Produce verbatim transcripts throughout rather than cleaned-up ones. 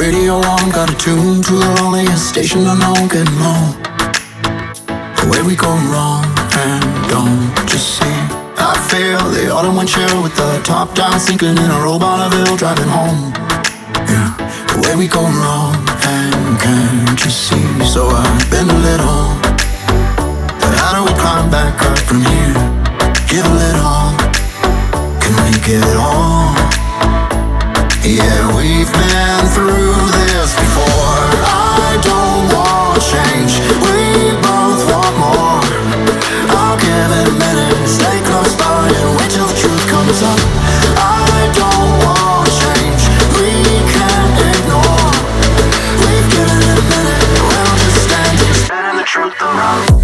radio on, got a tune to the loneliest station unknown, getting low. Where we going wrong, and don't you see? I feel the autumn wind chill with the top down, sinking in a row Bonneville, driving home. Yeah, where we going wrong, and can't you see? So I've been a little, but how do we climb back up from here? Give a little, can we get it on? Yeah, we've been through this before. I don't want change, we both want more. I'll give it a minute, stay close by and wait till the truth comes up. I don't want change, we can't ignore. We've given it a minute, we'll just stand here spinning the truth around.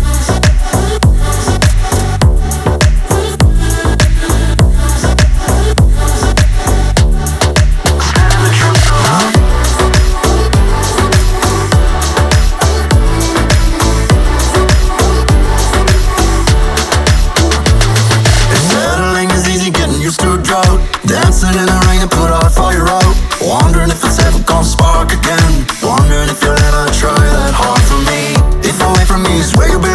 Dancing in the rain and put our fire out. Wondering if it's ever gonna spark again. Wondering if you'll ever try that hard for me. If away from me is where you belong.